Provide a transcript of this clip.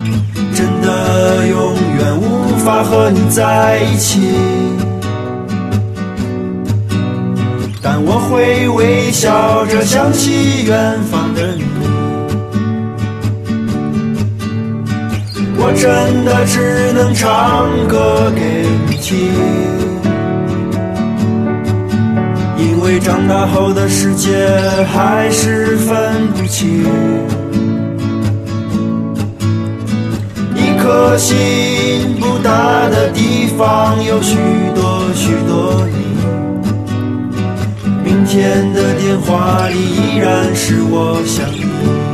真的永远无法和你在一起，但我会微笑着想起远方的你。我真的只能唱歌给你听，因为长大后的世界还是分不清，一颗心不大的地方有许多许多你，明天的电话里依然是我想你。